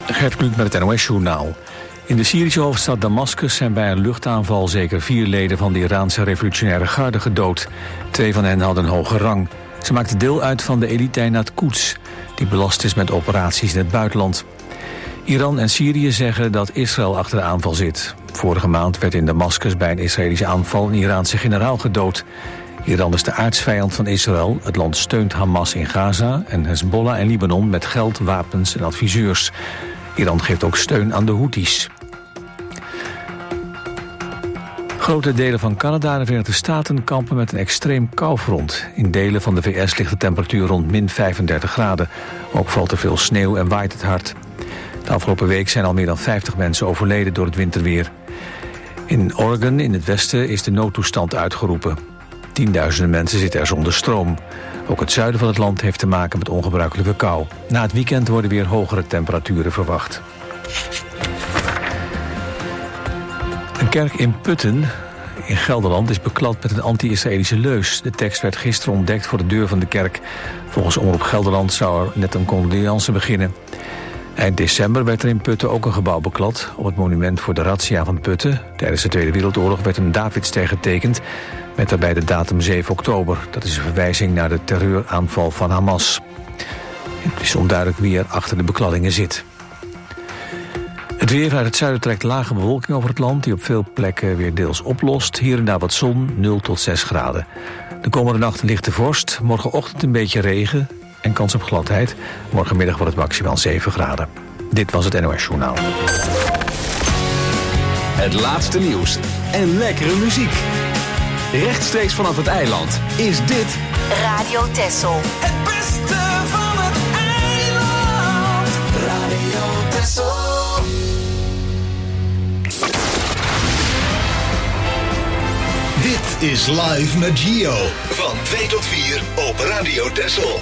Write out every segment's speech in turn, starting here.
Gert Kluk met het NOS-journaal. In de Syrische hoofdstad Damascus zijn bij een luchtaanval zeker 4 leden van de Iraanse revolutionaire garde gedood. 2 van hen hadden een hoge rang. Ze maakten deel uit van de elite-eenheid Quds, die belast is met operaties in het buitenland. Iran en Syrië zeggen dat Israël achter de aanval zit. Vorige maand werd in Damascus bij een Israëlische aanval een Iraanse generaal gedood. Iran is de aardsvijand van Israël. Het land steunt Hamas in Gaza en Hezbollah en Libanon met geld, wapens en adviseurs. Iran geeft ook steun aan de Houthis. Grote delen van Canada en de Verenigde Staten kampen met een extreem koufront. In delen van de VS ligt de temperatuur rond min 35 graden. Ook valt er veel sneeuw en waait het hard. De afgelopen week zijn al meer dan 50 mensen overleden door het winterweer. In Oregon, in het westen, is de noodtoestand uitgeroepen. Tienduizenden mensen zitten er zonder stroom. Ook het zuiden van het land heeft te maken met ongebruikelijke kou. Na het weekend worden weer hogere temperaturen verwacht. Een kerk in Putten, in Gelderland, is beklad met een anti-Israëlische leus. De tekst werd gisteren ontdekt voor de deur van de kerk. Volgens Omroep Gelderland zou er net een condoleance beginnen. Eind december werd er in Putten ook een gebouw beklad. Op het monument voor de razzia van Putten tijdens de Tweede Wereldoorlog werd een Davidster getekend met daarbij de datum 7 oktober. Dat is een verwijzing naar de terreuraanval van Hamas. Het is onduidelijk wie er achter de bekladdingen zit. Het weer vanuit het zuiden trekt lage bewolking over het land, die op veel plekken weer deels oplost. Hier en daar wat zon, 0 tot 6 graden. De komende nacht lichte vorst, morgenochtend een beetje regen en kans op gladheid. Morgenmiddag wordt het maximaal 7 graden. Dit was het NOS Journaal. Het laatste nieuws en lekkere muziek. Rechtstreeks vanaf het eiland is dit Radio Texel. Het beste van het eiland. Radio Texel. Dit is Live met Gio. Van 2 tot 4 op Radio Texel.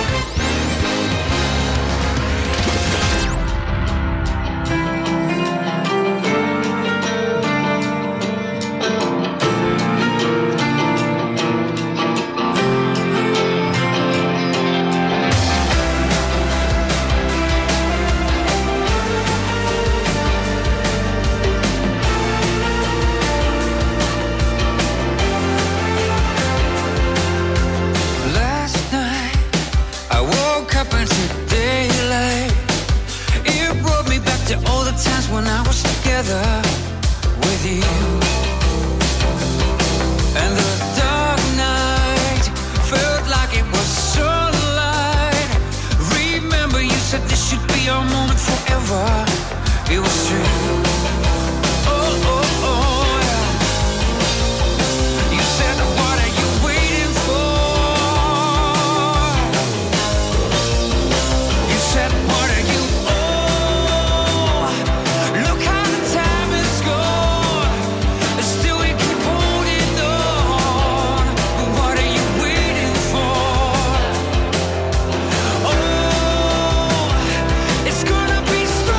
When I was together with you, and the dark night felt like it was sunlight. Remember you said this should be our moment forever. It was true. Oh, oh, oh, yeah. You said, what are you waiting for? You said, what are you? It's gonna be so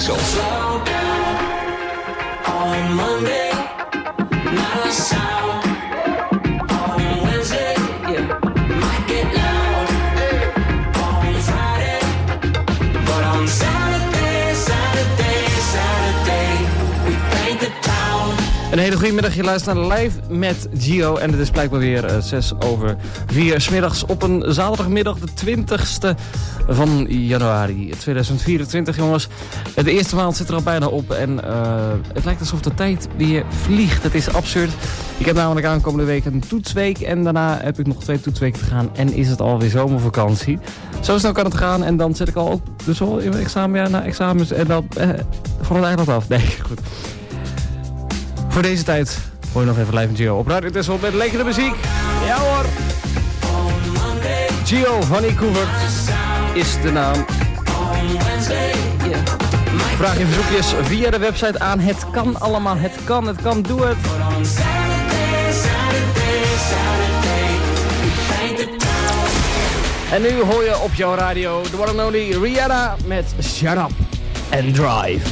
Texel. Een hele goede middag, je luistert naar Live met Gio en het is blijkbaar weer 3:06 'smiddags op een zaterdagmiddag, de 20ste van januari 2024, jongens. De eerste maand zit er al bijna op en het lijkt alsof de tijd weer vliegt. Het is absurd. Ik heb namelijk aankomende week een toetsweek en daarna heb ik nog 2 toetsweken te gaan en is het alweer zomervakantie. Zo snel kan het gaan en dan zit ik al ook dus al in mijn examenjaar na examens en dan van het eiland af. Nee, goed. Voor deze tijd hoor je nog even live met Gio op Radio Texel met lekkere muziek. Ja hoor! Gio van Koevert is de naam. Vraag je verzoekjes via de website aan. Het kan allemaal, het kan, doe het. En nu hoor je op jouw radio de one and only Rihanna met Shut Up and Drive.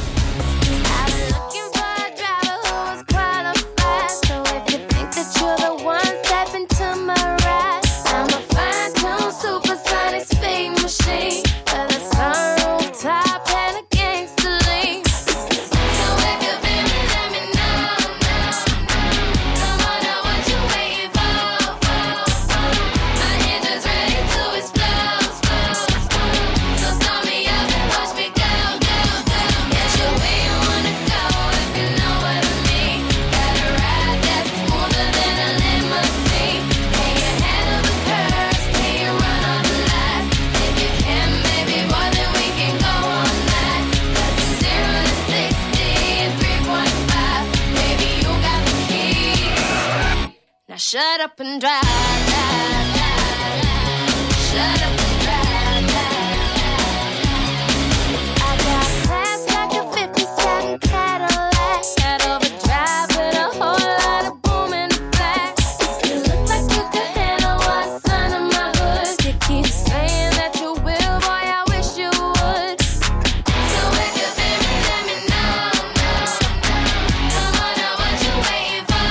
Shut up and drive, drive, drive, drive. Shut up and drive, drive, drive. I got class like a 57 Cadillac. Got overdrive with a whole lot of boom in the back. You look like you could handle what's under my hood. You keep saying that you will, boy, I wish you would. So if you feel me, let me know, Come on, now what you waiting for?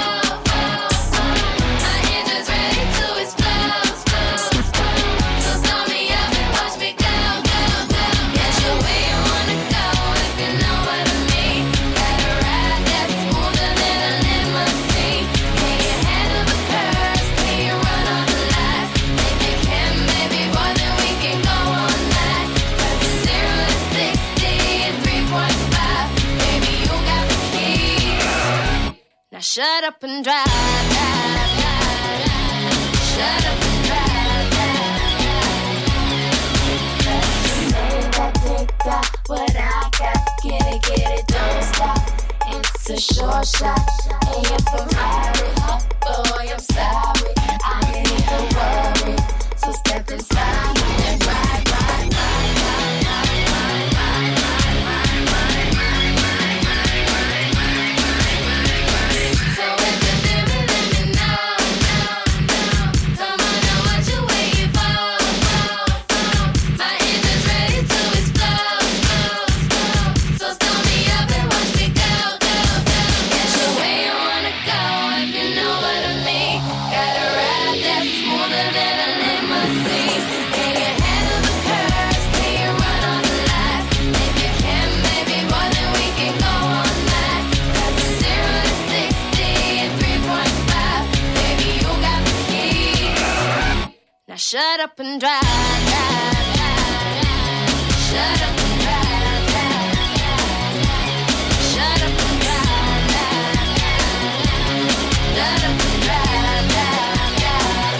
Shut up and drive, drive, drive, drive. Shut up and drive, drive, drive, drive. That they got what I got. Get it, don't stop. It's a short shot. And if I'm hurry up, boy, I'm sorry. I ain't even worry. So step inside and ride, ride, ride, ride, ride, ride, ride, ride, ride, ride, ride. So if you feel me, let me know. Come on, now what you waiting for? My engine's ready to explode. So start me up and watch me go. Get your way you wanna go if you know what I mean. Got a ride that's smoother than a limousine. Can you handle the curves? Can you run all the lights? If you can, maybe more than we can go all night. That's a 0 to 60 in 3.5. Baby, you got the keys. Now shut up and drive, drive, drive, drive. Shut up and drive, drive, drive, drive. Shut up and drive, drive, drive, drive. Shut up and drive, drive, drive,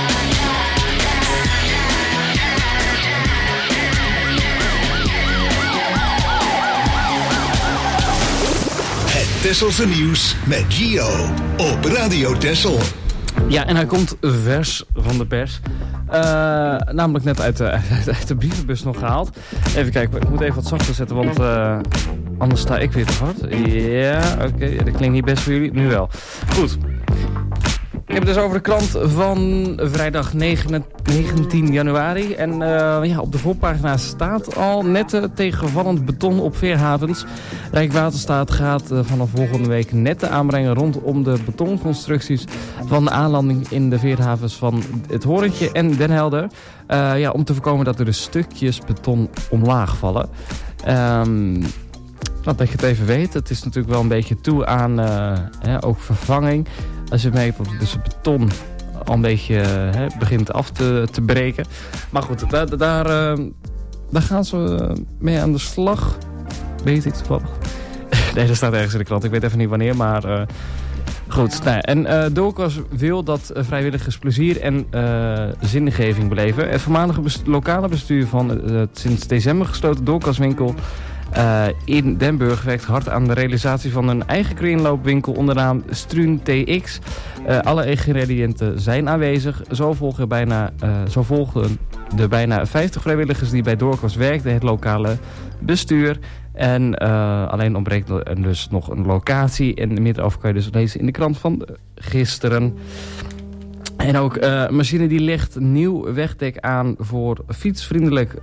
drive, drive. Het Tesselse nieuws met Gio op Radio Texel. Ja, en hij komt vers van de pers. Namelijk net uit de brievenbus nog gehaald. Even kijken, ik moet even wat zachter zetten, want anders sta ik weer te hard. Ja, oké, dat klinkt niet best voor jullie. Nu wel. Goed. Ik heb het dus over de krant van vrijdag 19 januari. En op de voorpagina staat al netten tegenvallend beton op veerhavens. Rijkswaterstaat gaat vanaf volgende week netten aanbrengen rondom de betonconstructies van de aanlanding in de veerhavens van het Horentje en Den Helder. Om te voorkomen dat er dus stukjes beton omlaag vallen. Dat je het even weet. Het is natuurlijk wel een beetje toe aan ook vervanging. Als je merkt dat dus het beton al een beetje begint af te breken. Maar goed, daar gaan ze mee aan de slag. Weet ik toevallig. Nee, dat staat ergens in de krant. Ik weet even niet wanneer, maar goed. Nou, en Doorkas wil dat vrijwilligers plezier en zingeving beleven. Het voormalige lokale bestuur van het sinds december gesloten Doorkaswinkel in Den Burg werkt hard aan de realisatie van een eigen kringloopwinkel onder de naam Struun TX. Alle ingrediënten zijn aanwezig. Zo volgen de bijna 50 vrijwilligers die bij Doorkas werkten het lokale bestuur. En alleen ontbreekt er dus nog een locatie. En meer over kan je dus lezen in de krant van gisteren. En ook een machine die legt nieuw wegdek aan voor fietsvriendelijk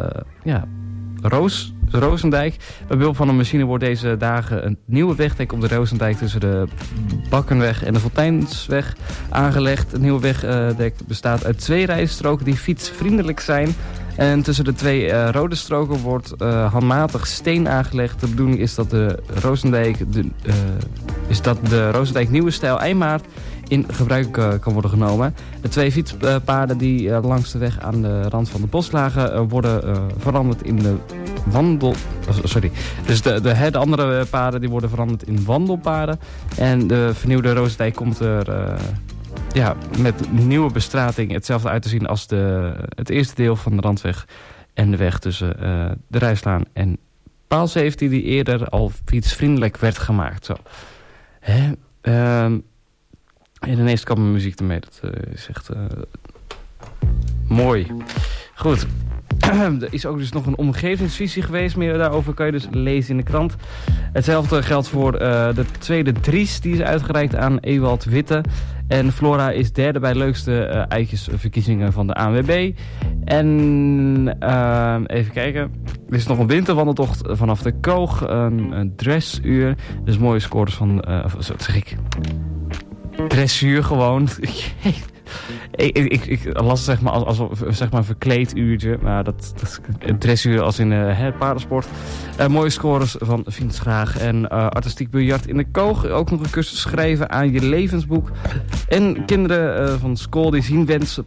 Roosendijk. Bij behulp van een machine wordt deze dagen een nieuwe wegdek op de Roosendijk tussen de Bakkenweg en de Fonteinsweg aangelegd. Het nieuwe wegdek bestaat uit 2 rijstroken die fietsvriendelijk zijn. En tussen de 2 rode stroken wordt handmatig steen aangelegd. De bedoeling is dat de Roosendijk nieuwe stijl eind maart in gebruik kan worden genomen. De 2 fietspaden die langs de weg aan de rand van de bos lagen worden veranderd in de wandel... Dus de andere paden die worden veranderd in wandelpaden. En de vernieuwde Roosendijk komt er met nieuwe bestrating hetzelfde uit te zien als het eerste deel van de randweg en de weg tussen de Rijslaan en Paal 17 die eerder al fietsvriendelijk werd gemaakt. Zo. En ineens kan mijn muziek ermee. Dat is echt mooi. Goed. Er is ook dus nog een omgevingsvisie geweest. Meer daarover kan je dus lezen in de krant. Hetzelfde geldt voor de tweede Dries. Die is uitgereikt aan Ewald Witte. En Flora is derde bij leukste eitjesverkiezingen van de ANWB. En even kijken. Er is nog een winterwandeltocht vanaf de Koog. Een dressuur. Dus mooie scores van... wat zeg ik? Dressuur gewoon. Ik las het als een verkleed uurtje. Maar dat een dressuur als in paardensport. Mooie scores van Fiens Graag. En artistiek biljart in de Koog. Ook nog een cursus schrijven aan je levensboek. En kinderen van school die zien wens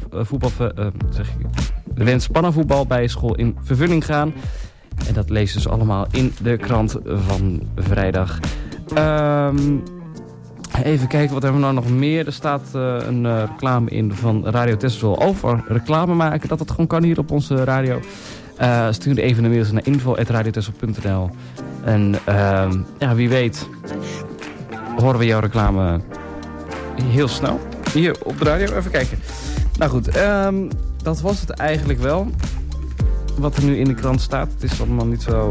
pannenvoetbal bij school in vervulling gaan. En dat lezen ze dus allemaal in de krant van vrijdag. Even kijken, wat hebben we nou nog meer? Er staat een reclame in van Radio Texel over reclame maken. Dat gewoon kan hier op onze radio. Stuur even een mail naar info@radiotexel.nl. En wie weet horen we jouw reclame heel snel. Hier op de radio, even kijken. Nou goed, dat was het eigenlijk wel. Wat er nu in de krant staat. Het is allemaal niet zo...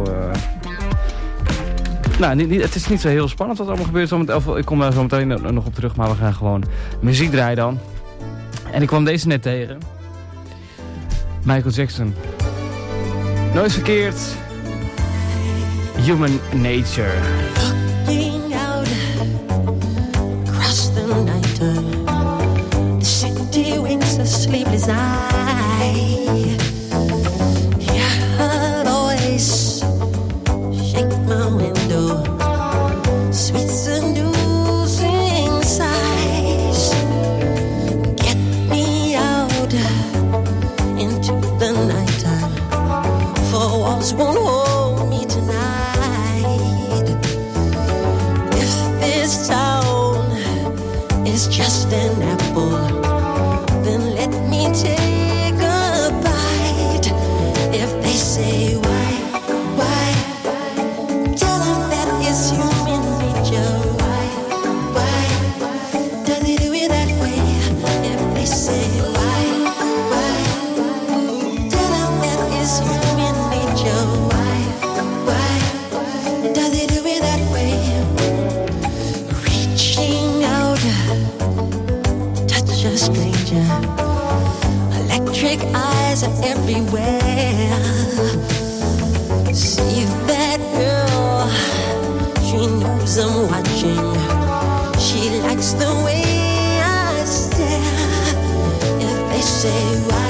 het is niet zo heel spannend wat er allemaal gebeurt. Ik kom daar zo meteen nog op terug, maar we gaan gewoon muziek draaien dan. En ik kwam deze net tegen. Michael Jackson. Nooit verkeerd. Human Nature. Looking out across the night, the city winks a sleepless eye. Yeah, I'd always shake my window, sweet seducing sighs. Get me out into the nighttime, for walls won't hold me tonight. If this town is just an apple, then let me take a bite. stranger. Electric eyes are everywhere. See that girl, she knows I'm watching. She likes the way I stare. If they say why,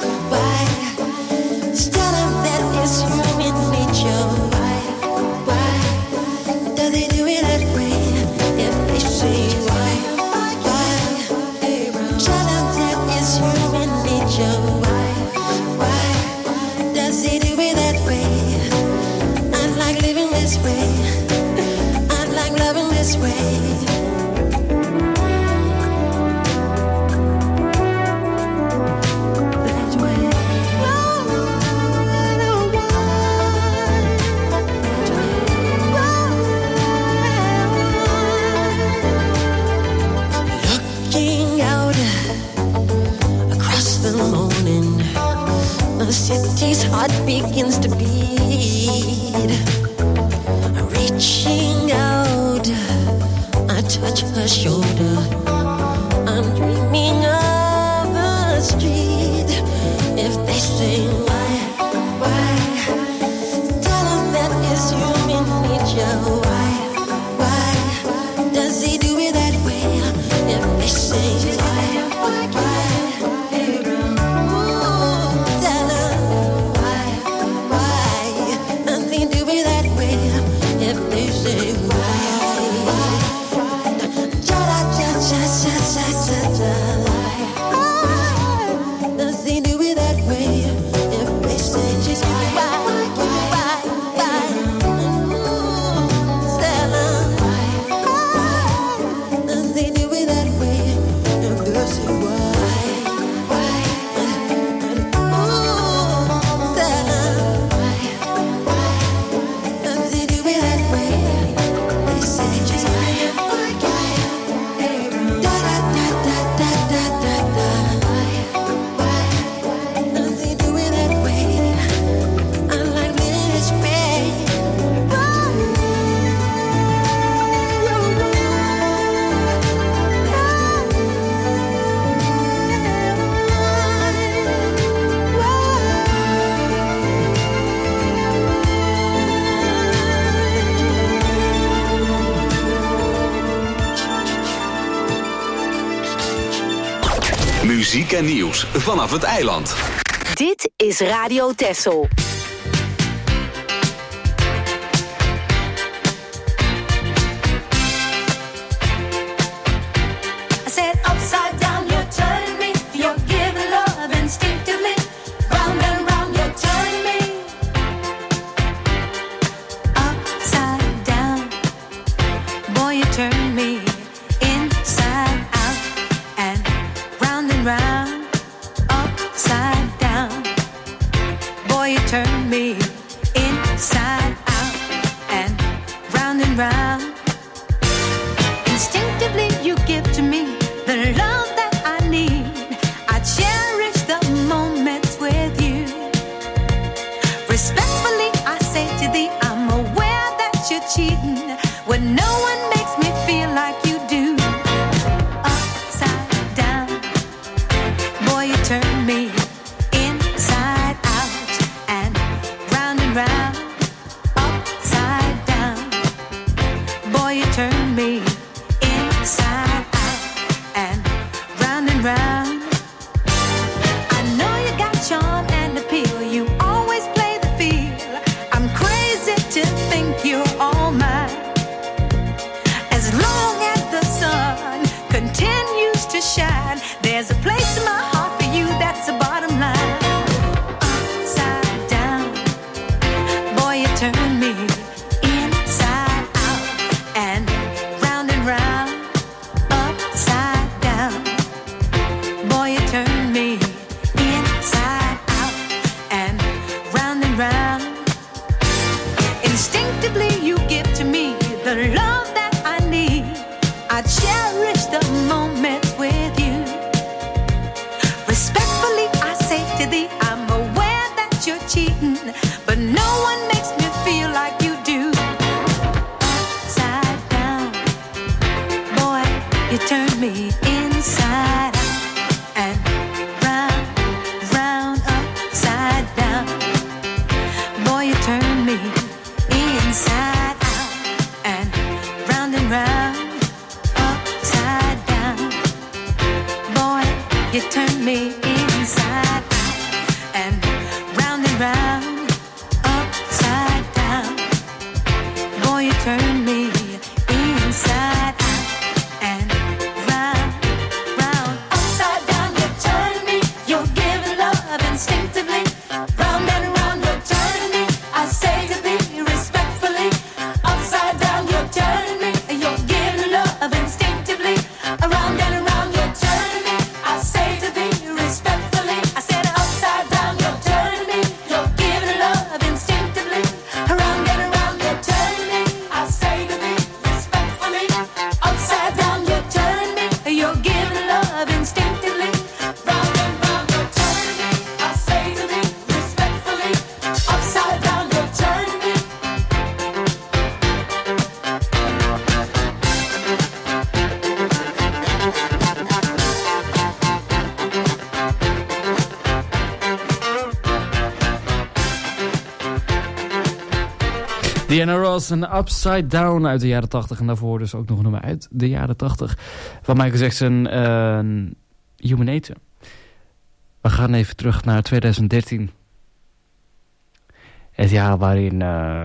tell them that it's human nature. Why do they do it that way? If they say why, tell them that it's human nature. Why does he do it that way? I like living this way. I like loving this way. City's heart begins to beat. Reaching out, I touch her shoulder. I'm dreaming of a street. If they say why, tell them that it's human nature. Why does he do it that way? If they say why. Muziek en nieuws vanaf het eiland. Dit is Radio Texel. I said upside down, you're turning me. You're giving love instinctively. Round and round, you're turning me. Upside down, boy, you turn me inside out and round and round. Upside down, boy, you turn me inside out and round. Instinctively, you give to me the love that I need. I cherish the moments with you. Respectfully, I say to thee, I'm aware that you're cheating when no one makes me feel like you do. Upside down, boy, you turn me inside out and round. Upside down, boy, you turn me inside out and round. I know you got charm and appeal. You always play the field. I'm crazy to think you're all mine. As long as the sun continues to shine, there's a place in my heart for you. That's the bottom line. Upside down, boy, you turn me inside out and round. Upside down, boy, you turn me inside out and round. Instinctively, you give to me the love that I need. I cherish the moments with you. Respectfully, I say to thee, I'm aware that you're cheating, but no one makes me feel like you do. Upside down, boy, you turn me inside out You turn me inside out and round, upside down. Boy, you turn me inside out and round, upside down. You turn me, you're giving love instinctively. Round and round, you're turning me. I say to thee respectfully, upside down, you're turning me. You're giving love instinctively. Around and around, you're turning me. I say to thee respectfully. I said upside down, you're turning me. You're giving love instinctively. Around and around, you're turning me. I say to thee respectfully. Upside down, you're turning me. You're giving love instinctively. Round and round, you're turning me. I say to thee respectfully. Upside down, you're turning me. Diana Ross en Upside Down uit de jaren 80. En daarvoor dus ook nog een nummer uit de jaren 80. Van Michael Jackson, Human Nature. We gaan even terug naar 2013. Het jaar waarin...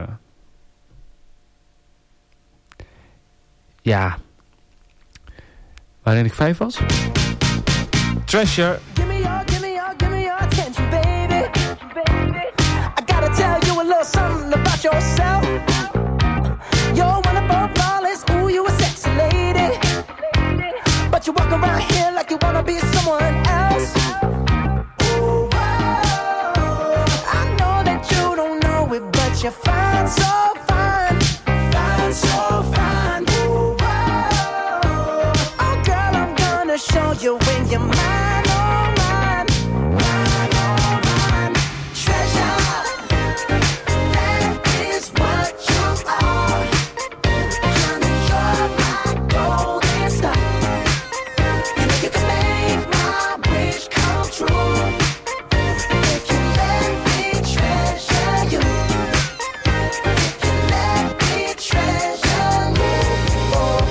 waarin ik 5 was. Treasure. Give me your attention, baby. I gotta tell you a little something about yourself. You're wonderful, flawless, ooh, you a sexy lady. But you walk around here like you wanna be someone else. Ooh, whoa. I know that you don't know it, but you're fine, so fine. Fine, so fine. Ooh, whoa. Oh, girl, I'm gonna show you when you're mine, oh, mine. Mine, oh, mine. Treasure. That is what you are. Honey, you're my golden star. You know you can make my wish come true. If you let me treasure you. If you let me treasure you. Oh,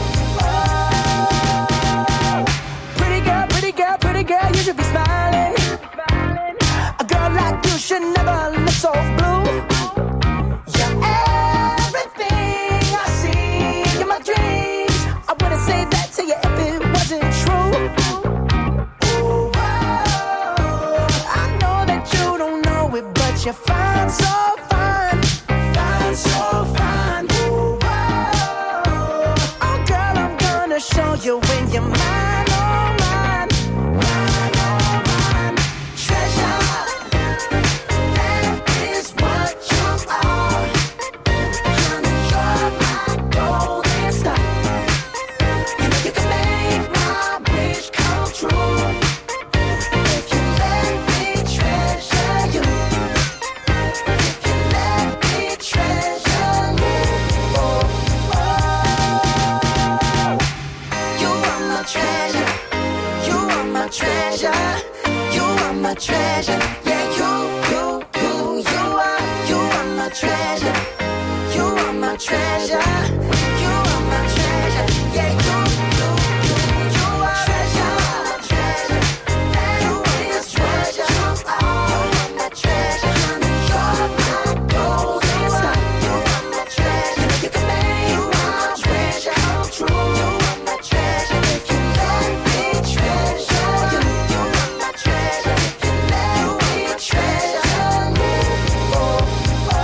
oh. Pretty girl, you should be smiling. A girl like you should never look so blue. You're everything I see in my dreams. I wouldn't say that to you if it wasn't true. Ooh, whoa. I know that you don't know it, but you're fine, so fine. Fine, so fine. Ooh, whoa. Oh, girl, I'm gonna show you when you're mine, oh, mine. Mine, oh, mine. Treasure. That is what you are. Honey, you're my golden star. You know you can make my wish come true. If you let me treasure you. If you let me treasure you. Oh, oh. You are my treasure. You are my treasure. You are my treasure. Yeah, you are my treasure. You are my treasure. You are my treasure. Yeah, you are treasure. Treasure. You are my treasure. You are my treasure. Honey, you're my golden star. You are my treasure. You know you can make my treasure come true. You are my treasure. If you let me treasure you. You are my treasure. If you let me treasure you. Oh, oh.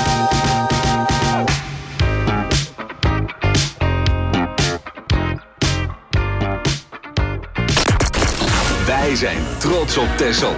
Wij zijn trots op Texel.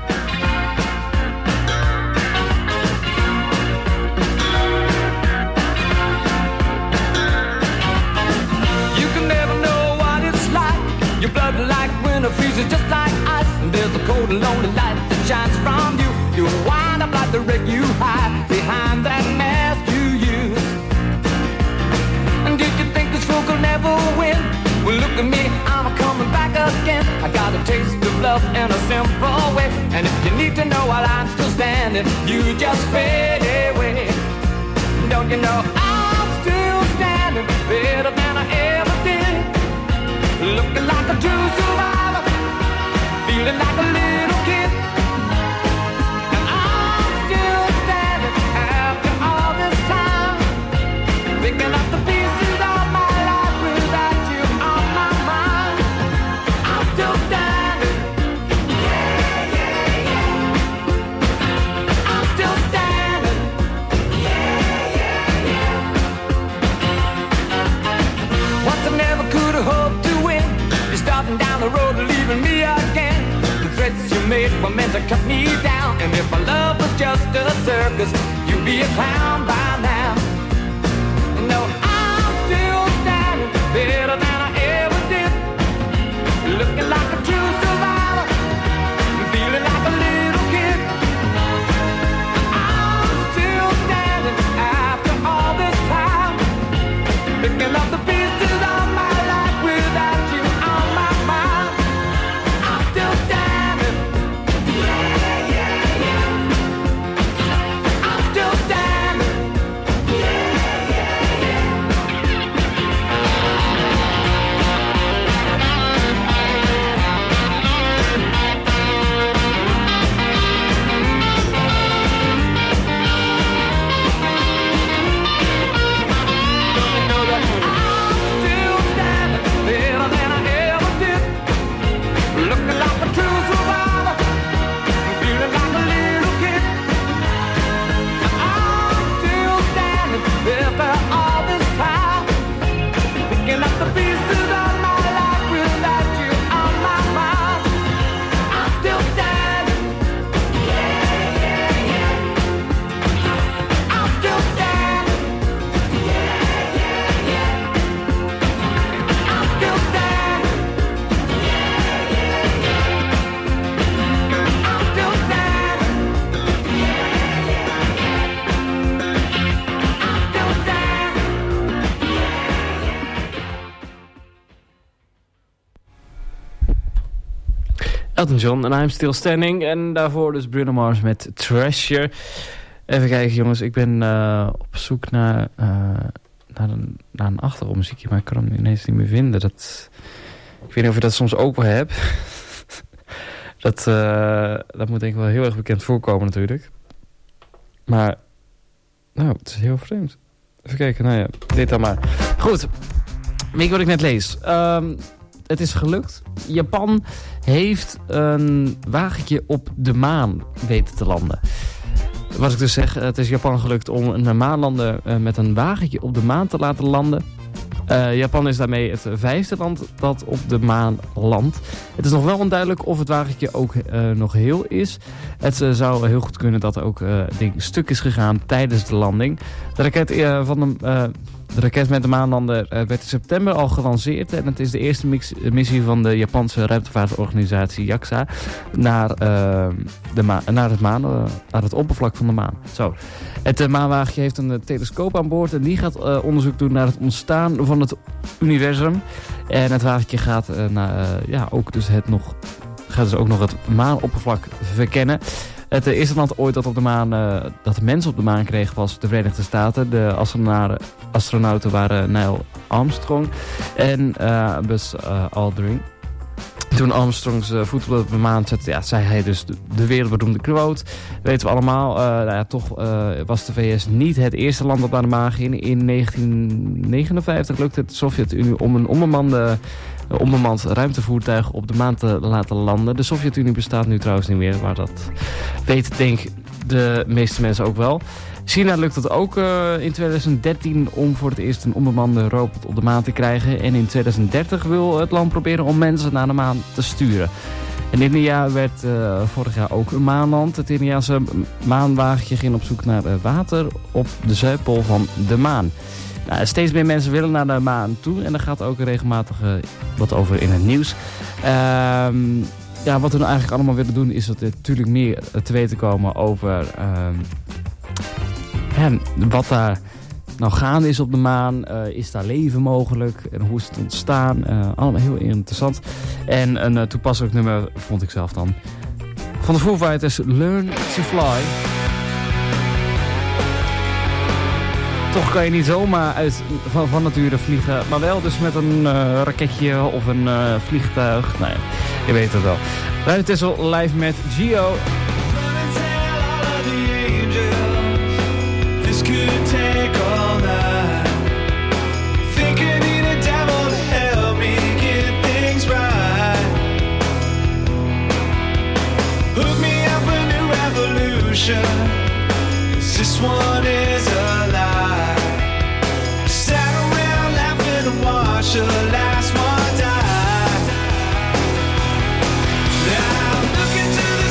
You can never know what it's like. Your blood like winter freezes just like ice. And there's a cold and lonely light that shines from you. You wind up like the wreck you hide behind that mask you use. And did you think this fool could never win? Well, look at me, I'm coming back again. I got a taste of love in a simple way. And if you need to know while I'm still standing, you just fade away. Don't you know I'm still standing better than I ever did? Looking like a true survivor. make were meant to cut me down. And if my love was just a circus, you'd be a clown by now. No, I'm still standing better than I ever did. Looking like a true survivor, feeling like a little kid. I'm still standing after all this time, picking up the pieces of my life without you on my mind. I'm still standing. Yeah, yeah, yeah. I'm still standing. Yeah, yeah, yeah. Elton John en I'm Still Standing. En daarvoor dus Bruno Mars met Treasure. Even kijken jongens, ik ben op zoek naar een achtergrondmuziekje, maar ik kan hem ineens niet meer vinden. Ik weet niet of je dat soms ook wel hebt. Dat moet denk ik wel heel erg bekend voorkomen natuurlijk. Maar, nou, het is heel vreemd. Even kijken, nou ja, dit dan maar. Goed, weet je wat ik net lees? Het is gelukt. Japan heeft een wagentje op de maan weten te landen. Wat ik dus zeg, het is Japan gelukt om een maanlander met een wagentje op de maan te laten landen. Japan is daarmee het 5e land dat op de maan landt. Het is nog wel onduidelijk of het wagentje ook nog heel is. Het zou heel goed kunnen dat er ook stuk is gegaan tijdens de landing. De raket met de maanlander werd in september al gelanceerd. En het is de eerste missie van de Japanse ruimtevaartorganisatie JAXA naar het oppervlak van de maan. Zo. Het maanwagentje heeft een telescoop aan boord en die gaat onderzoek doen naar het ontstaan van het universum. En het wagentje gaat ook nog het maanoppervlak verkennen. Het eerste land ooit dat de mensen op de maan kregen was de Verenigde Staten. De astronauten waren Neil Armstrong en Buzz Aldrin. Toen Armstrongs voeten op de maan zette, zei hij dus de wereldberoemde quote. Weten we allemaal. Toch was de VS niet het eerste land dat naar de maan ging. In 1959 lukte het de Sovjet-Unie om een onbemand ruimtevoertuig op de maan te laten landen. De Sovjet-Unie bestaat nu trouwens niet meer, maar dat weten denk ik de meeste mensen ook wel. China lukt het ook in 2013 om voor het eerst een onbemande robot op de maan te krijgen. En in 2030 wil het land proberen om mensen naar de maan te sturen. En India werd vorig jaar ook een maanland. Het Indiaanse maanwagentje ging op zoek naar water op de zuidpool van de maan. Nou, steeds meer mensen willen naar de maan toe. En daar gaat ook regelmatig wat over in het nieuws. Wat we nou eigenlijk allemaal willen doen is natuurlijk meer te weten komen over wat daar nou gaande is op de maan. Is daar leven mogelijk? En hoe is het ontstaan? Allemaal heel interessant. En een toepasselijk nummer vond ik zelf dan. Van de Foo Fighters, Learn to Fly. Toch kan je niet zomaar van nature vliegen. Maar wel dus met een raketje of een vliegtuig. Nou ja, je weet het wel. Radio Tessel live met Gio. This could take all night. Think I need a devil to help me get things right. Hook me up a new revolution, 'cause this one is a lie. Sat around laughing and watch the last one die. Now I'm looking to the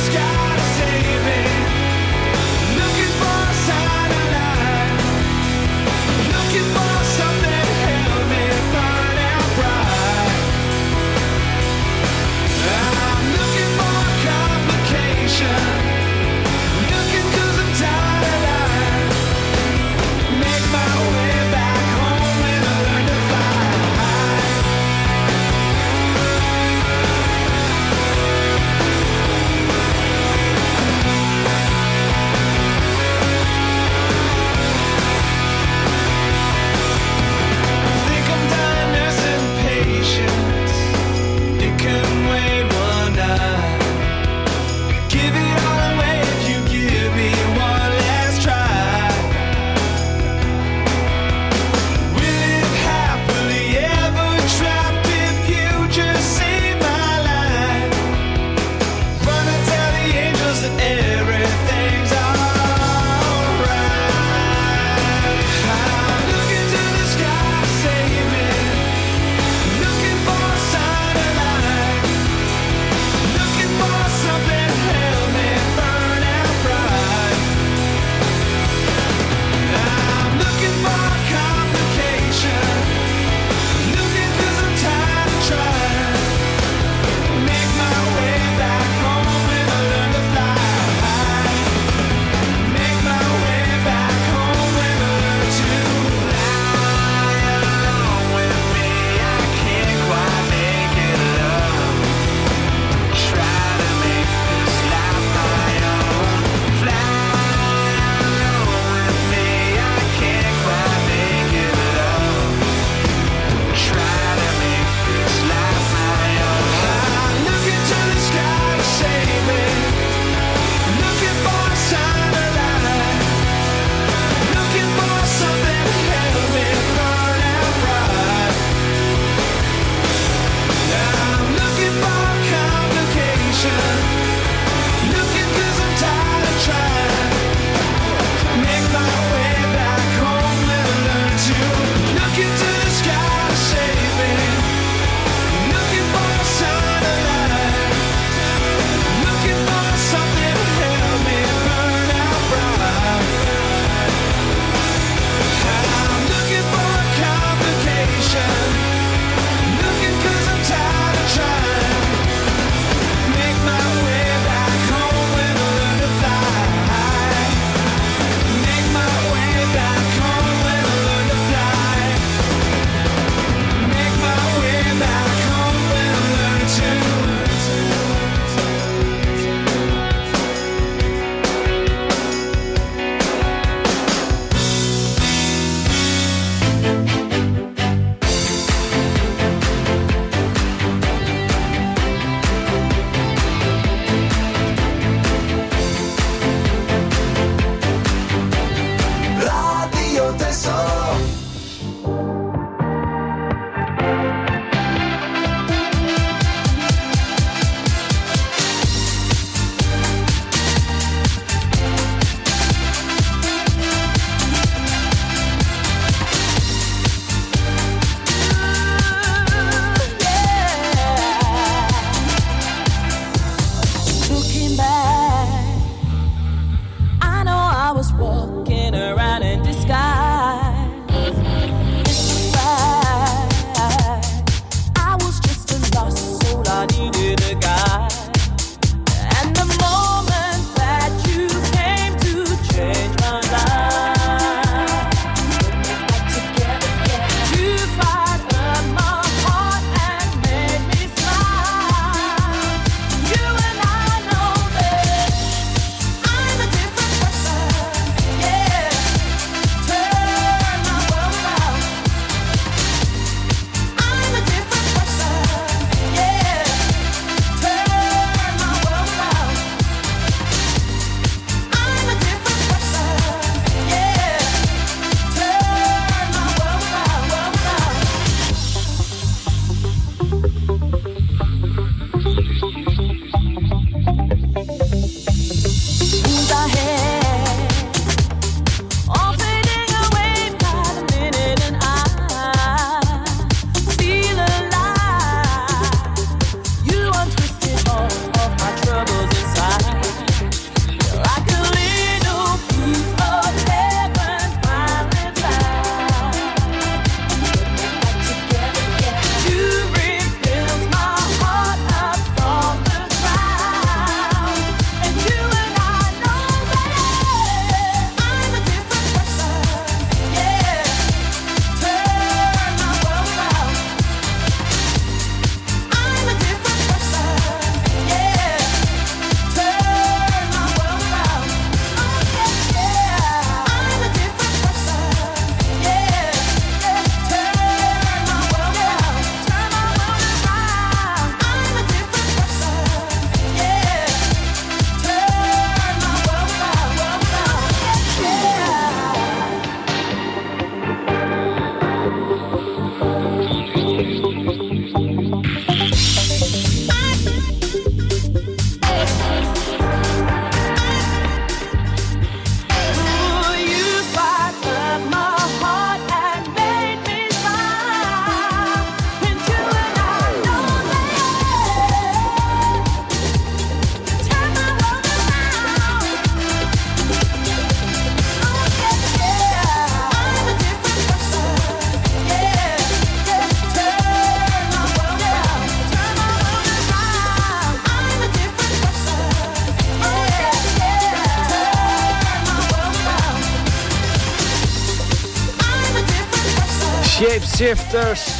Shapeshifters.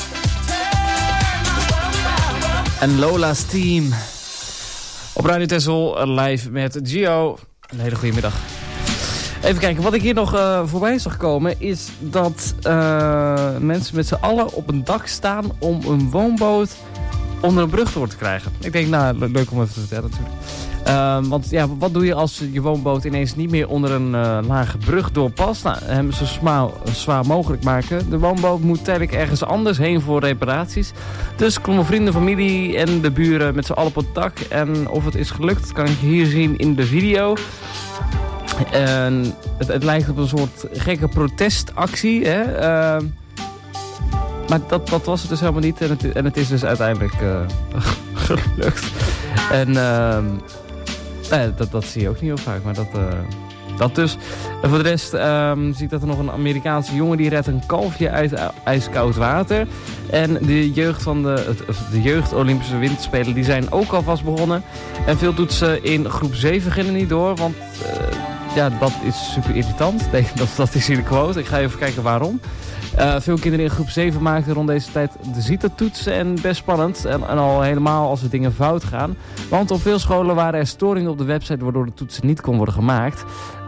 En Lola's Team. Op Radio Texel live met Gio. Een hele goede middag. Even kijken, wat ik hier nog voorbij zag komen is dat mensen met z'n allen op een dak staan om een woonboot onder een brug door te krijgen. Ik denk, nou, leuk om even te vertellen natuurlijk. Want ja, wat doe je als je woonboot ineens niet meer onder een lage brug doorpast? Nou, hem zo zwaar mogelijk maken. De woonboot moet tijdelijk ergens anders heen voor reparaties. Dus komen vrienden, familie en de buren met z'n allen op het dak. En of het is gelukt, kan ik hier zien in de video. En het lijkt op een soort gekke protestactie, hè? Maar dat was het dus helemaal niet. En het is dus uiteindelijk gelukt. En dat zie je ook niet heel vaak. Maar dat dus. En voor de rest zie ik dat er nog een Amerikaanse jongen die redt een kalfje uit ijskoud water. En de jeugd van de jeugd Olympische Winterspelen die zijn ook alvast begonnen. En veel toetsen in groep 7 gingen niet door. Want ja, dat is super irritant. Dat is hier de quote. Ik ga even kijken waarom. Veel kinderen in groep 7 maakten rond deze tijd de CITO-toetsen en best spannend. En al helemaal als er dingen fout gaan. Want op veel scholen waren er storingen op de website waardoor de toetsen niet kon worden gemaakt.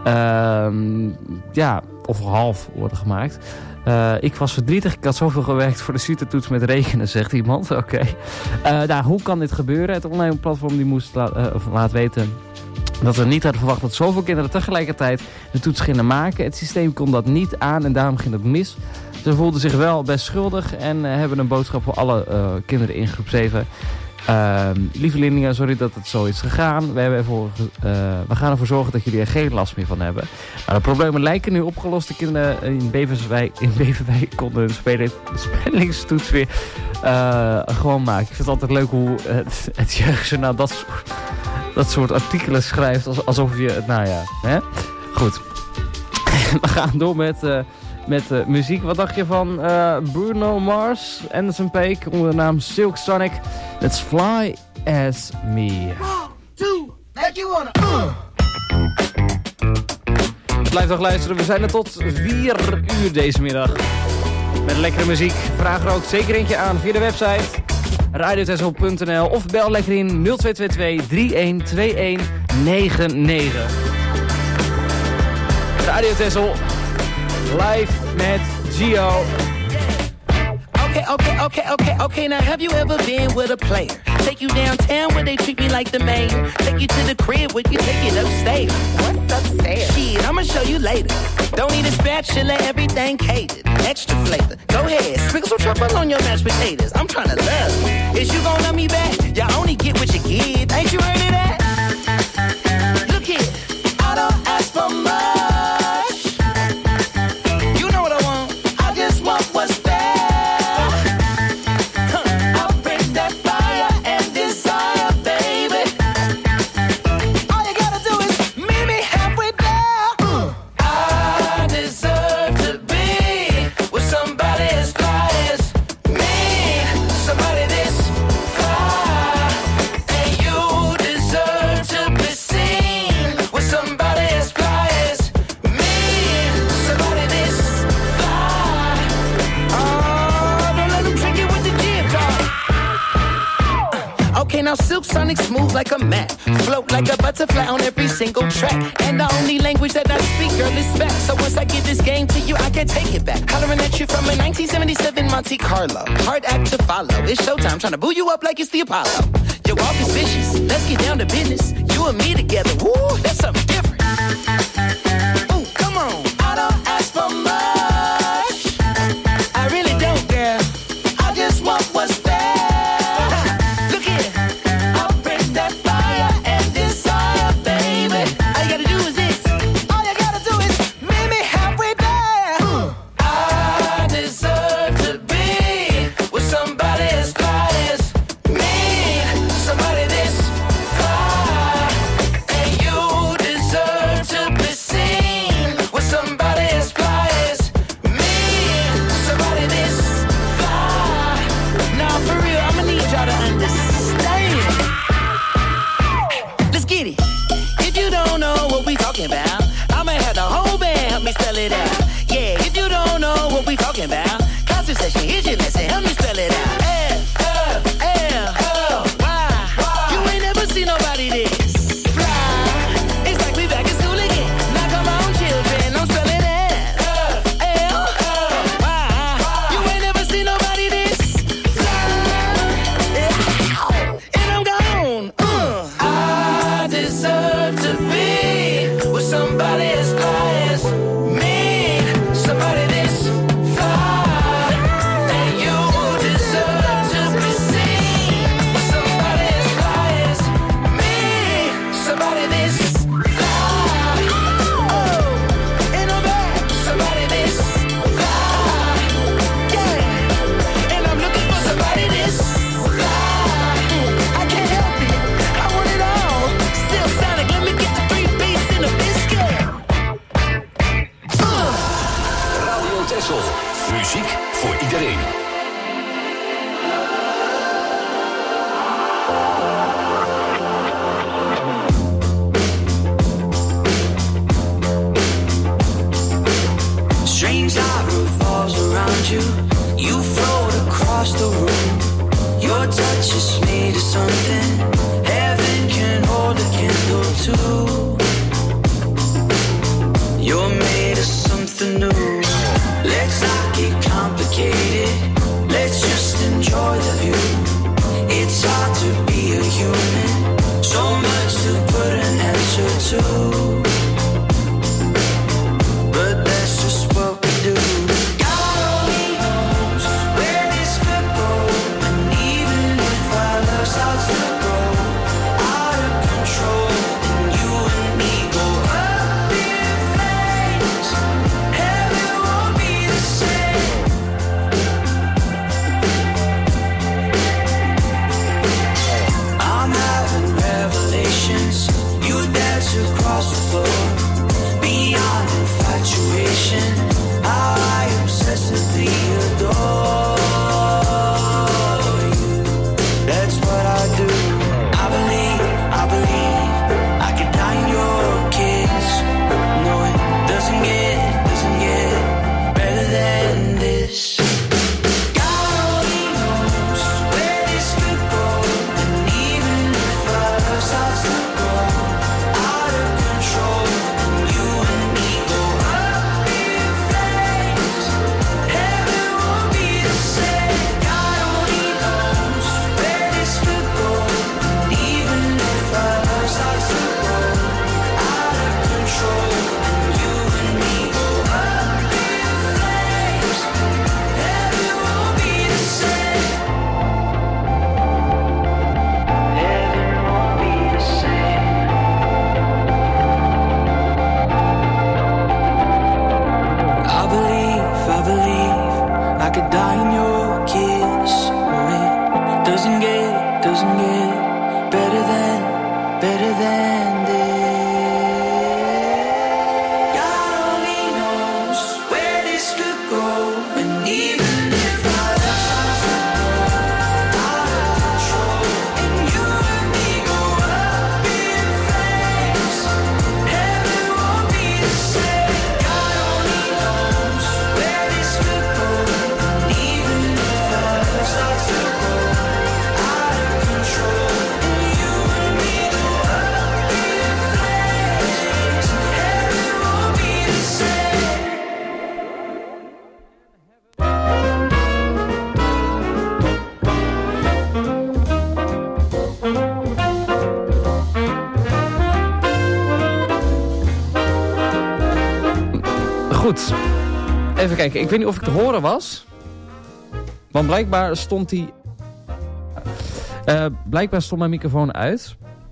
Of half worden gemaakt. Ik was verdrietig. Ik had zoveel gewerkt voor de CITO-toets met rekenen, zegt iemand. Oké. Hoe kan dit gebeuren? Het online platform die moest laat weten dat we niet hadden verwacht dat zoveel kinderen tegelijkertijd de toets gingen maken. Het systeem kon dat niet aan en daarom ging het mis. Ze voelden zich wel best schuldig en hebben een boodschap voor alle kinderen in groep 7. Lieve leerlingen, sorry dat het zo is gegaan. We gaan ervoor zorgen dat jullie er geen last meer van hebben. Maar de problemen lijken nu opgelost. De kinderen in Beverwijk konden hun spellingstoets weer gewoon maken. Ik vind het altijd leuk hoe het jeugdjournaal dat soort artikelen schrijft alsof je... Nou ja, hè? Goed. We gaan door met muziek. Wat dacht je van Bruno Mars, Anderson .Paak onder de naam Silk Sonic? Let's Fly As Me. Blijf nog luisteren. We zijn er tot 4 uur deze middag. Met lekkere muziek. Vraag er ook zeker eentje aan via de website radiotessel.nl of bel lekker in 0222 312199. Radio Tessel live met Gio. Okay. Now have you ever been with a player? Take you downtown where they treat me like the mayor. Take you to the crib where you take it upstairs. What's upstairs? Shit, I'ma show you later. Don't need a spatula, everything catered. Extra flavor. Go ahead, sprinkle some truffle on your mashed potatoes. I'm tryna love. Is you gon' love me back? You only get what you give. Ain't you heard of that? Look here, I don't ask for much. You know what I want. I just want what's fair. Now Silk Sonic smooth like a mat, float like a butterfly on every single track. And the only language that I speak, girl, is back. So once I give this game to you, I can't take it back. Hollering at you from a 1977 Monte Carlo. Hard act to follow. It's showtime, trying to boo you up like it's the Apollo. Your walk is vicious. Let's get down to business. You and me together. Woo, that's something different. Ooh, come on. I don't ask for much. I really don't, girl. I just want what's fair. And you deserve to be with somebody as fly as me, somebody this fly. And you deserve to be seen with somebody as fly as me, somebody this fly. Oh, ain't no bad, somebody this fly. Yeah, and I'm looking for somebody this fly. I can't help it, I want it all. Still Sonic, let me get the 3 beats in a biscuit. Radio Texel. Muziek voor iedereen. Strange light revolves around you. You float across the room. Your touch is made of something heaven can hold a candle to. You're made of something new. Let's not get complicated. Let's just enjoy the view. It's hard to be a human. So much to put an answer to. But that's just what we do. God only knows where this could go. And even if our love starts to grow out of control, and you and me go up in flames, heaven won't be the same. I'm having revelations. You dance across the floor. Beyond infatuation, how I obsessively adore you. That's what I do. I believe I could die in your kiss. No, it doesn't get better than this. God only knows where this could go. And even if our love starts to grow out of control, and you and me go up in flames, heaven won't be the same. God only knows where this could go. And even if our love starts to grow out of control, and you and me go up in flames, heaven won't be the same. Heaven won't be the same. I believe I could die in your kiss. Oh, it doesn't get better than this. God only knows where this could go. And even if our love starts to grow out of control, and you and me go up in flames, heaven won't be the same. God only knows where this could go. And even if our love starts to grow out of control, and you and me go up in flames, heaven won't be the same. Goed. Even kijken. Ik weet niet of ik te horen was. Want blijkbaar stond hij... blijkbaar stond mijn microfoon uit.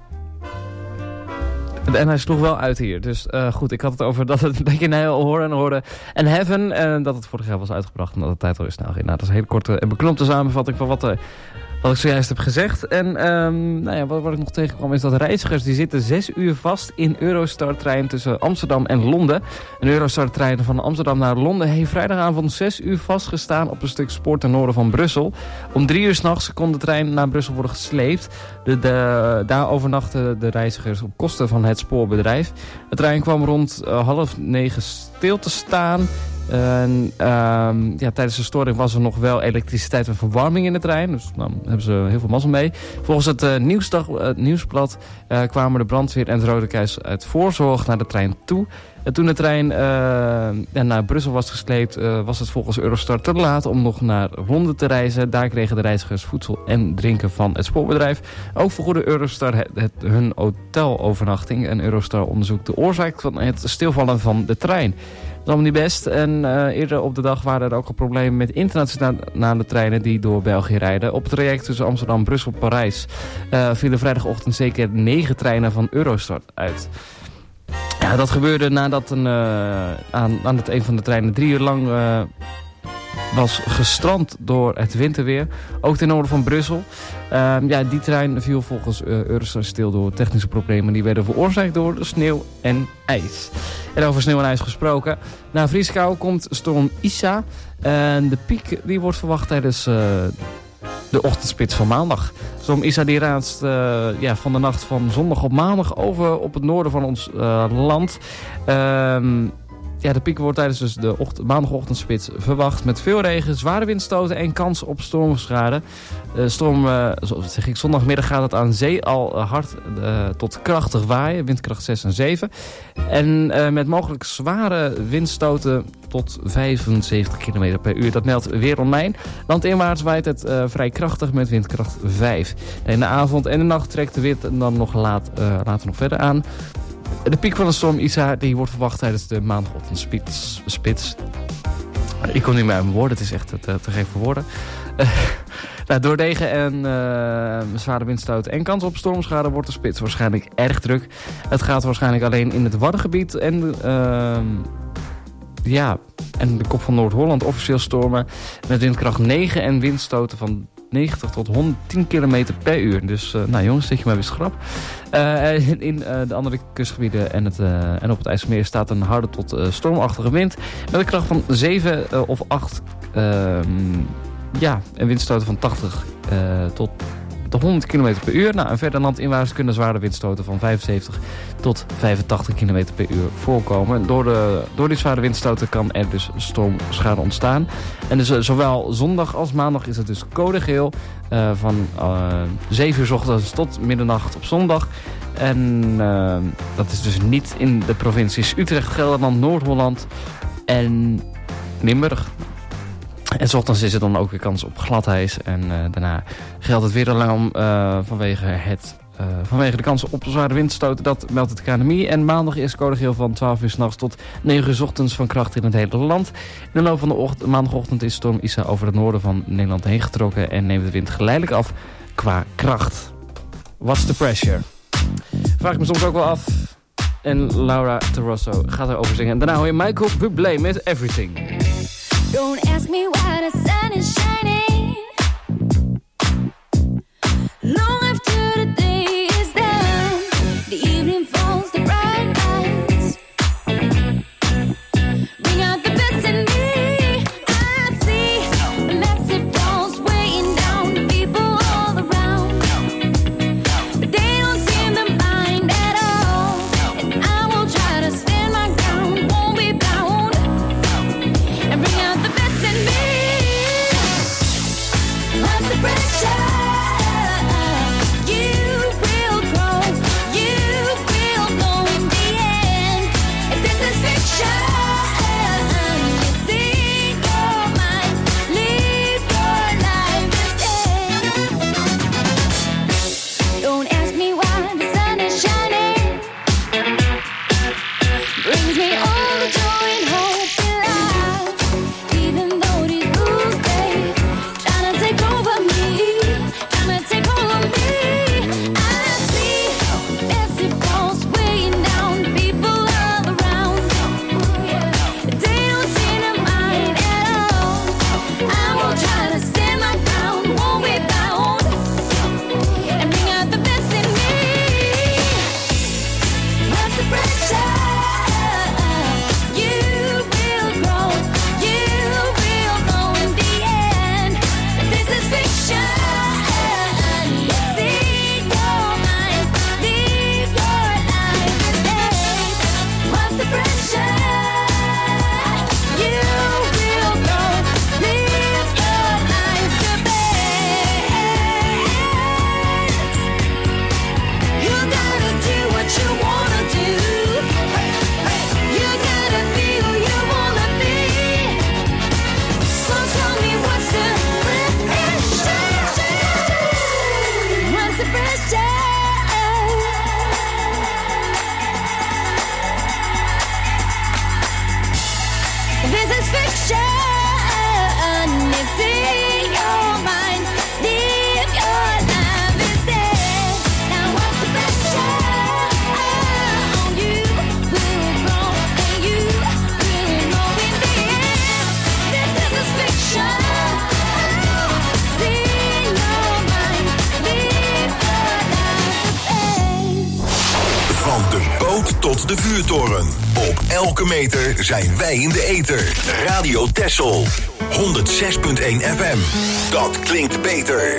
En hij sloeg wel uit hier. Dus goed, ik had het over dat je nou hoorde. En Heaven, dat het vorig jaar was uitgebracht. En dat de tijd al is snel ging. Nou, dat is een hele korte en beknopte samenvatting van wat ik zojuist heb gezegd. En wat ik nog tegenkwam is dat reizigers die zitten 6 uur vast in Eurostar-trein tussen Amsterdam en Londen. Een Eurostar-trein van Amsterdam naar Londen heeft vrijdagavond 6 uur vastgestaan op een stuk spoor ten noorden van Brussel. Om 3 uur 's nachts kon de trein naar Brussel worden gesleept. Daar overnachten de reizigers op kosten van het spoorbedrijf. De trein kwam rond 8:30 stil te staan. Tijdens de storing was er nog wel elektriciteit en verwarming in de trein. Dus dan hebben ze heel veel mazzel mee. Volgens het Nieuwsblad kwamen de brandweer en het Rode Kruis uit voorzorg naar de trein toe. Toen de trein naar Brussel was gesleept, was het volgens Eurostar te laat om nog naar Londen te reizen. Daar kregen de reizigers voedsel en drinken van het spoorbedrijf. Ook vergoedde Eurostar hun hotelovernachting. En Eurostar onderzoekt de oorzaak van het stilvallen van de trein. Dat is allemaal niet best. En eerder op de dag waren er ook al problemen met internationale treinen die door België rijden. Op het traject tussen Amsterdam, Brussel, Parijs vielen vrijdagochtend zeker 9 treinen van Eurostar uit. Ja, dat gebeurde nadat aan het een van de treinen 3 uur lang was gestrand door het winterweer. Ook ten noorden van Brussel. Die trein viel volgens Eurostar stil door technische problemen. Die werden veroorzaakt door de sneeuw en ijs. En over sneeuw en ijs gesproken. Na vrieskou komt storm Isa. En de piek die wordt verwacht tijdens de ochtendspits van maandag. Storm Isa die raast van de nacht van zondag op maandag over op het noorden van ons land. De piek wordt tijdens dus de maandagochtendspits verwacht met veel regen, zware windstoten en kans op stormschade. Zondagmiddag gaat het aan zee al hard tot krachtig waaien, windkracht 6 en 7. En met mogelijk zware windstoten tot 75 km per uur. Dat meldt Weer Online. Landinwaarts waait het vrij krachtig met windkracht 5. In de avond en de nacht trekt de wind dan nog later nog verder aan. De piek van de storm Isa die wordt verwacht tijdens de maandagochtendspits. Ik kom niet meer uit mijn woorden, het is echt te gek voor woorden. Door regen en zware windstoten en kans op stormschade wordt de spits waarschijnlijk erg druk. Het gaat waarschijnlijk alleen in het Waddengebied en de kop van Noord-Holland officieel stormen met windkracht 9 en windstoten van 90 tot 110 km per uur. Dus jongens, zit je maar weer schrap. In de andere kustgebieden en op het IJsselmeer staat een harde tot stormachtige wind. Met een kracht van 7 of 8. En windstoten van 80 tot 100 km per uur. En verder landinwaarts kunnen zware windstoten van 75 tot 85 km per uur voorkomen. Door die zware windstoten kan er dus stormschade ontstaan. En dus zowel zondag als maandag is het dus code geel. Van 7 uur 's ochtends tot middernacht op zondag. En dat is dus niet in de provincies Utrecht, Gelderland, Noord-Holland en Limburg. En 's ochtends is er dan ook weer kans op gladijs. En daarna geldt het weer alarm vanwege de kans op zware windstoten. Dat meldt het KNMI. En maandag is code geel van 12 uur 's nachts tot 9 uur 's ochtends van kracht in het hele land. In de loop van de maandagochtend is storm Isa over het noorden van Nederland heen getrokken. En neemt de wind geleidelijk af qua kracht. What's the pressure? Vraag ik me soms ook wel af. En Laura Terrosso gaat erover zingen. En daarna hoor je Michael Bublé met Everything. Don't ask me why the sun is shining long after the day is done. The evening falls, the bright lights bring out the best in me. I see the massive walls weighing down the people all around, but they don't seem to mind at all. And I will try to stand my ground, won't be bound, and bring out the best in me. fiction. It's in your mind. Live your life instead. Now what's the pressure on you? Will grow and you will know in the end that this is fiction. It's in your mind. Live your life instead. Van de boot tot de vuurtoren. Op elke meter zijn wij in de ether. Radio Texel. 106.1 FM. Dat klinkt beter.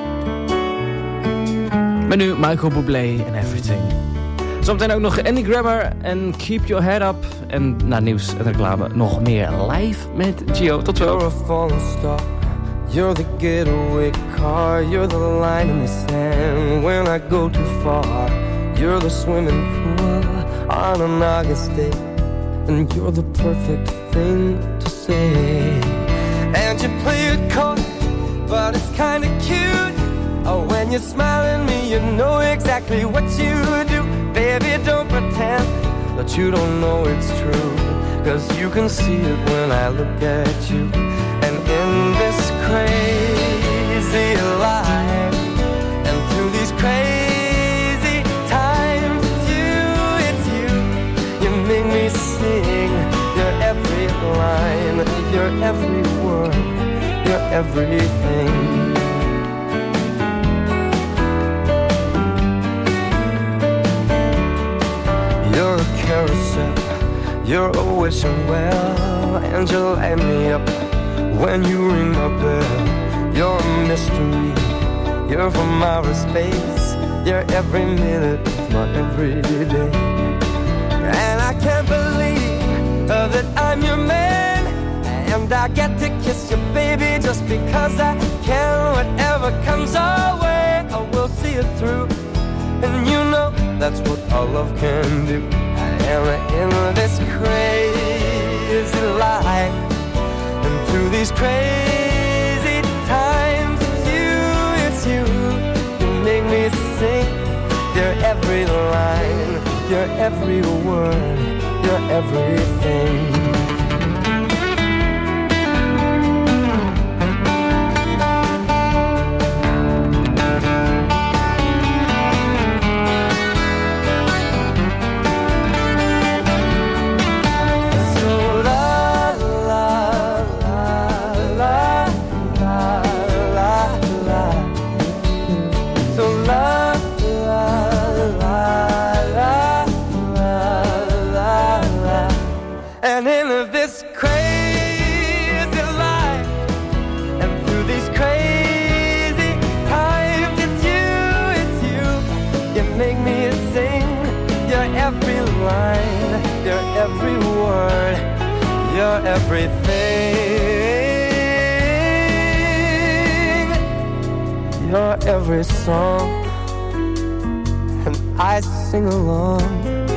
Met nu Michael Bublé en Everything. Zometeen ook nog Andy Grammer en Keep Your Head Up. En na nieuws en reclame nog meer live met Gio. Tot You're zo. a falling star. You're the getaway car. You're the line in the sand when I go too far. You're the swimming pool on an August day. And you're the perfect thing to say. And you play it coy, but it's kinda cute. Oh, when you smile at me, you know exactly what you do. Baby, don't pretend that you don't know it's true. 'Cause you can see it when I look at you. And in this crazy life, and through these crazy times, it's you, you make me sing your every line, your every word, your everything. You're a carousel, you're a wishing well, and you light me up when you ring my bell. You're a mystery, you're from outer space, you're every minute of my everyday. And I can't believe that I'm your man, and I get to kiss you, baby, just because I can. Whatever comes our way, I will see it through. And you know that's what our love can do. And in this crazy life, and through these crazy times, it's you, you make me sing your every line, your every word, your everything. Every word, you're everything. You're every song, and I sing along,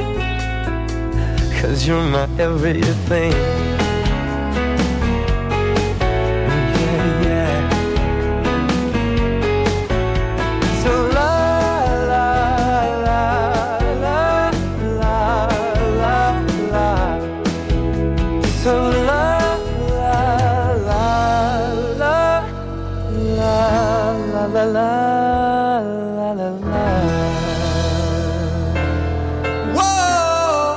'cause you're my everything. Yeah, yeah. So la la la la la la la. So la la la la la la la la la la. Whoa,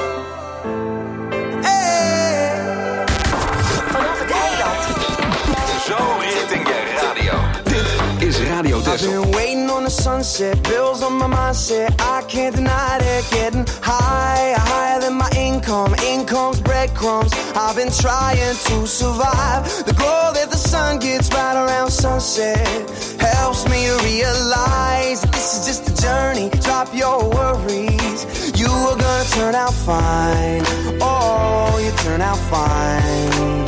hey. Vanaf het eiland. Zo richting je radio. Dit is Radio I've Texel. been waiting on the sunset, bills on my mindset. I can't deny it, getting higher, higher than my income. Income's breadcrumbs. I've been trying to survive. The glow that the sun gets right around sunset helps me to realize that this is just a journey. Drop your worries, you are gonna turn out fine. Oh, you turn out fine.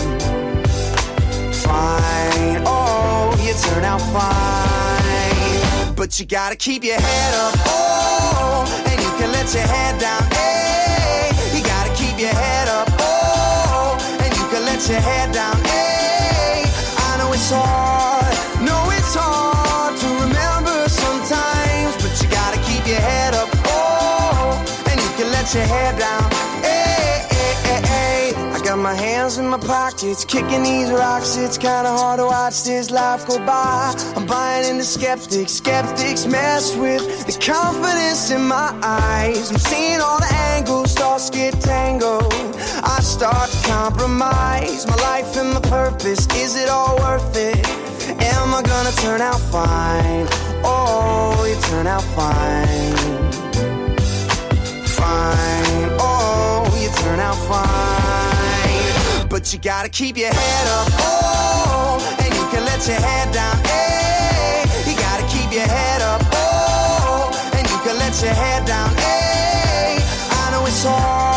Fine, oh, you turn out fine. But you gotta keep your head up, oh, and you can let your head down, hey. You gotta keep your head up, oh, and you can let your head down, hey. I know it's hard, to remember sometimes, but you gotta keep your head up, oh, and you can let your head down, hey, hey, hey, hey. I got my hands in my pockets, kicking these rocks. It's kinda hard to watch this life go by. I'm buying into skeptics. Skeptics mess with the confidence in my eyes. I'm seeing all the angles, thoughts get tangled. I start to compromise my life and my purpose. Is it all worth it? Am I gonna turn out fine? Oh, you turn out fine. Fine, oh, you turn out fine. But you gotta keep your head up, oh, and you can let your head down, hey. You gotta keep your head up, oh, and you can let your head down, hey. I know it's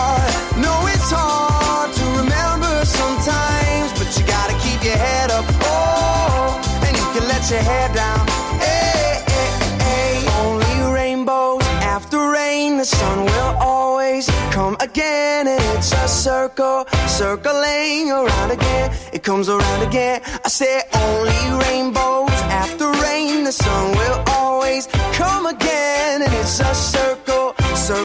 hard to remember sometimes, but you gotta keep your head up, oh, and you can let your head down, hey, hey, hey. Only rainbows after rain, the sun will always come again, and it's a circle, circling around again. It comes around again. I say only rainbows after rain, the sun will always come again, and it's a circle,